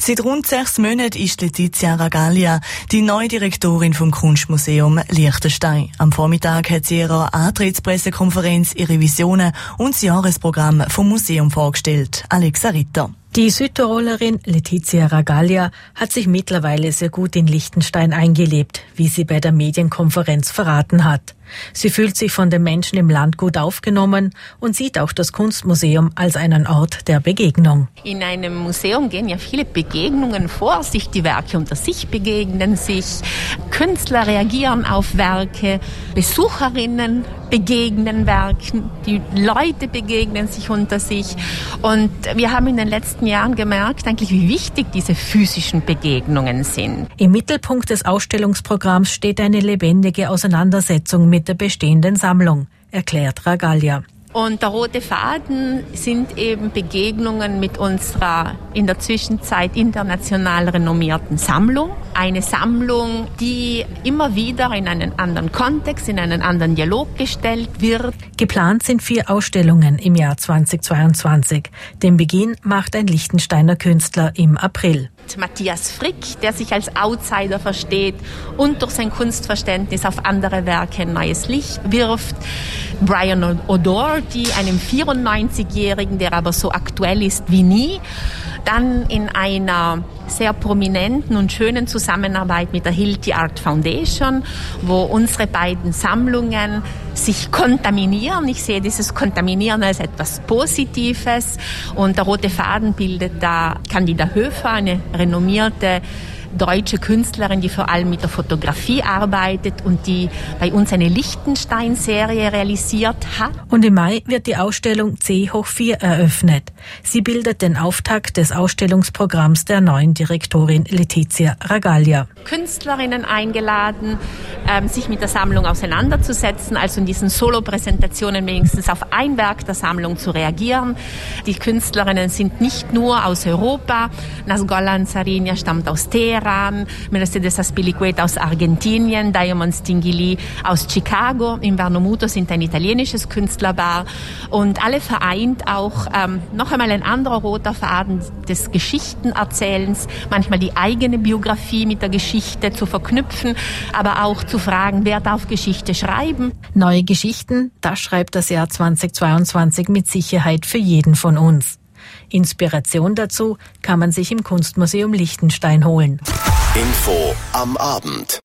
Seit rund 6 Monaten ist Letizia Ragaglia die neue Direktorin vom Kunstmuseum Liechtenstein. Am Vormittag hat sie ihrer Antrittspressekonferenz ihre Visionen und das Jahresprogramm vom Museum vorgestellt. Alexa Ritter. Die Südtirolerin Letizia Ragaglia hat sich mittlerweile sehr gut in Liechtenstein eingelebt, wie sie bei der Medienkonferenz verraten hat. Sie fühlt sich von den Menschen im Land gut aufgenommen und sieht auch das Kunstmuseum als einen Ort der Begegnung. In einem Museum gehen ja viele Begegnungen vor sich, die Werke unter sich begegnen sich, Künstler reagieren auf Werke, Besucherinnen begegnen Werken, die Leute begegnen sich unter sich. Und wir haben in den letzten Jahren gemerkt, eigentlich, wie wichtig diese physischen Begegnungen sind. Im Mittelpunkt des Ausstellungsprogramms steht eine lebendige Auseinandersetzung mit der bestehenden Sammlung, erklärt Ragaglia. Und der rote Faden sind eben Begegnungen mit unserer in der Zwischenzeit international renommierten Sammlung. Eine Sammlung, die immer wieder in einen anderen Kontext, in einen anderen Dialog gestellt wird. Geplant sind 4 Ausstellungen im Jahr 2022. Den Beginn macht ein Liechtensteiner Künstler im April. Matthias Frick, der sich als Outsider versteht und durch sein Kunstverständnis auf andere Werke ein neues Licht wirft. Brian O'Doherty, einem 94-Jährigen, der aber so aktuell ist wie nie. Dann in einer sehr prominenten und schönen Zusammenarbeit mit der Hilti Art Foundation, wo unsere beiden Sammlungen sich kontaminieren. Ich sehe dieses Kontaminieren als etwas Positives. Und der rote Faden bildet da Candida Höfer, eine renommierte deutsche Künstlerin, die vor allem mit der Fotografie arbeitet und die bei uns eine Liechtenstein-Serie realisiert hat. Und im Mai wird die Ausstellung C/4 eröffnet. Sie bildet den Auftakt des Ausstellungsprogramms der neuen Direktorin Letizia Ragaglia. Künstlerinnen eingeladen, sich mit der Sammlung auseinanderzusetzen, also in diesen Solo-Präsentationen wenigstens auf ein Werk der Sammlung zu reagieren. Die Künstlerinnen sind nicht nur aus Europa. Nasgolan Zarinia stammt aus Teheran, Mercedes Azpilicueta aus Argentinien, Diamond Stingili aus Chicago. Im Vernomuto sind ein italienisches Künstlerpaar und alle vereint auch noch einmal ein anderer roter Faden des Geschichtenerzählens, manchmal die eigene Biografie mit der Geschichte zu verknüpfen, aber auch zu fragen, wer darf Geschichte schreiben? Neue Geschichten, das schreibt das Jahr 2022 mit Sicherheit für jeden von uns. Inspiration dazu kann man sich im Kunstmuseum Liechtenstein holen. Info am Abend.